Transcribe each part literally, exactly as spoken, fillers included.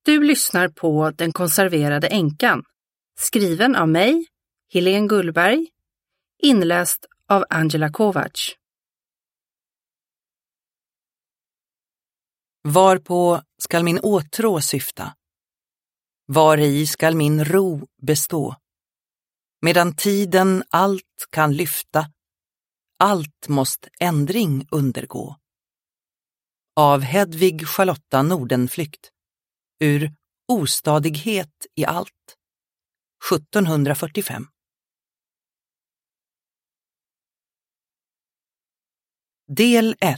Du lyssnar på Den konserverade änkan, skriven av mig, Helene Gullberg, inläst av Angela Kovacs. Varpå skall min åtrå syfta? Var i skall min ro bestå? Medan tiden allt kan lyfta, allt måste ändring undergå. Av Hedvig Charlotta Nordenflykt, ur Ostadighet i allt, sjuttonhundrafyrtiofem. Del ett.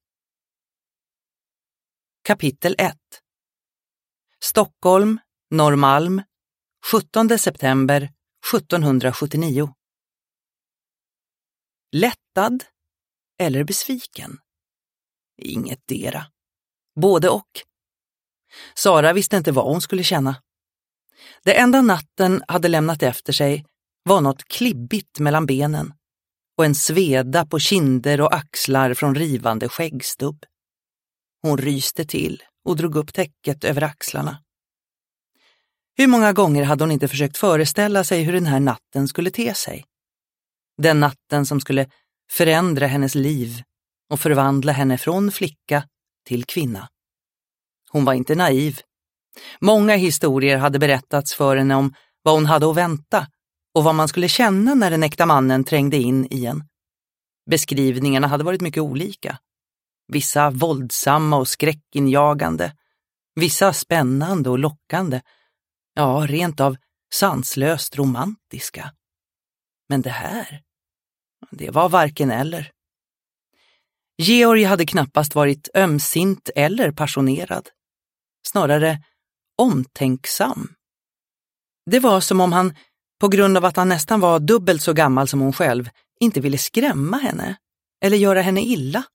Kapitel ett. Stockholm, Norrmalm, sjuttonde september sjuttonhundrasjuttionio. Lättad eller besviken? Inget dera. Både och. Sara visste inte vad hon skulle känna. Det enda natten hade lämnat efter sig var något klibbigt mellan benen och en sveda på kinder och axlar från rivande skäggstubb. Hon ryste till och drog upp täcket över axlarna. Hur många gånger hade hon inte försökt föreställa sig hur den här natten skulle te sig? Den natten som skulle förändra hennes liv och förvandla henne från flicka till kvinna. Hon var inte naiv. Många historier hade berättats för henne om vad hon hade att vänta och vad man skulle känna när den äkta mannen trängde in i en. Beskrivningarna hade varit mycket olika. Vissa våldsamma och skräckinjagande, vissa spännande och lockande, ja, rent av sanslöst romantiska. Men det här, det var varken eller. Georg hade knappast varit ömsint eller passionerad, snarare omtänksam. Det var som om han, på grund av att han nästan var dubbelt så gammal som hon själv, inte ville skrämma henne eller göra henne illa.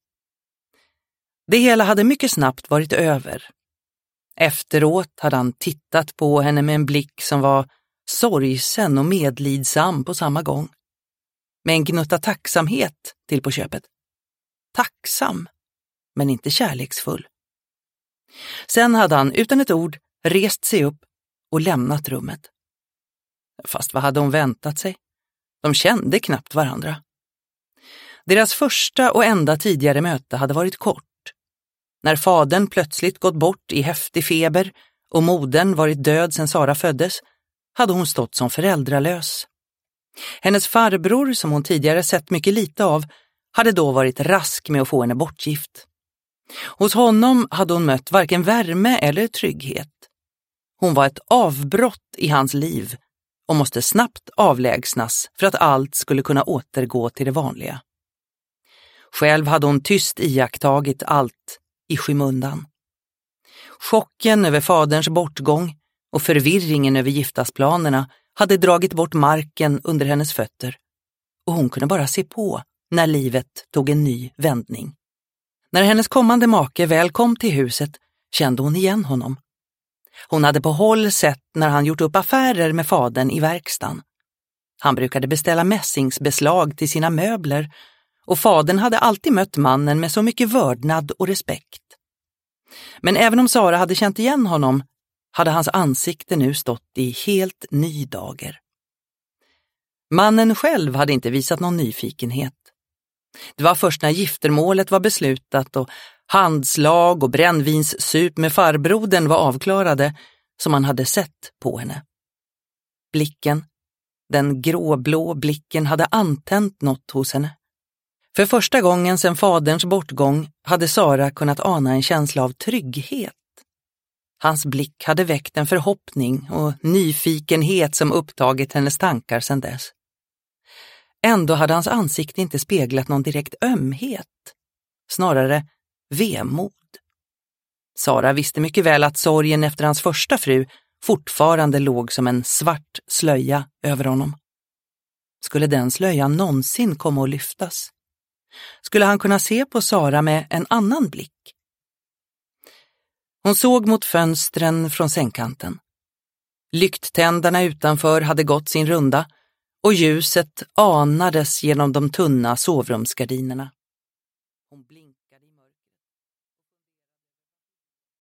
Det hela hade mycket snabbt varit över. Efteråt hade han tittat på henne med en blick som var sorgsen och medlidsam på samma gång. Med en gnutta tacksamhet till på köpet. Tacksam, men inte kärleksfull. Sen hade han utan ett ord rest sig upp och lämnat rummet. Fast vad hade hon väntat sig? De kände knappt varandra. Deras första och enda tidigare möte hade varit kort. När fadern plötsligt gått bort i häftig feber och modern varit död sedan Sara föddes, hade hon stått som föräldralös. Hennes farbror, som hon tidigare sett mycket lite av, hade då varit rask med att få henne bortgift. Hos honom hade hon mött varken värme eller trygghet. Hon var ett avbrott i hans liv och måste snabbt avlägsnas för att allt skulle kunna återgå till det vanliga. Själv hade hon tyst iakttagit allt i skymundan. Chocken över faderns bortgång och förvirringen över giftasplanerna hade dragit bort marken under hennes fötter, och hon kunde bara se på när livet tog en ny vändning. När hennes kommande make väl kom till huset kände hon igen honom. Hon hade på håll sett när han gjort upp affärer med fadern i verkstaden. Han brukade beställa mässingsbeslag till sina möbler, och fadern hade alltid mött mannen med så mycket vördnad och respekt. Men även om Sara hade känt igen honom hade hans ansikte nu stått i helt ny dager. Mannen själv hade inte visat någon nyfikenhet. Det var först när giftermålet var beslutat och handslag och brännvinssup med farbrodern var avklarade som han hade sett på henne. Blicken, den gråblå blicken, hade antänt något hos henne. För första gången sedan faderns bortgång hade Sara kunnat ana en känsla av trygghet. Hans blick hade väckt en förhoppning och nyfikenhet som upptagit hennes tankar sedan dess. Ändå hade hans ansikte inte speglat någon direkt ömhet, snarare vemod. Sara visste mycket väl att sorgen efter hans första fru fortfarande låg som en svart slöja över honom. Skulle den slöjan någonsin komma att lyftas? Skulle han kunna se på Sara med en annan blick? Hon såg mot fönstren från sängkanten. Lykttändarna utanför hade gått sin runda och ljuset anades genom de tunna sovrumsgardinerna. Hon blinkade.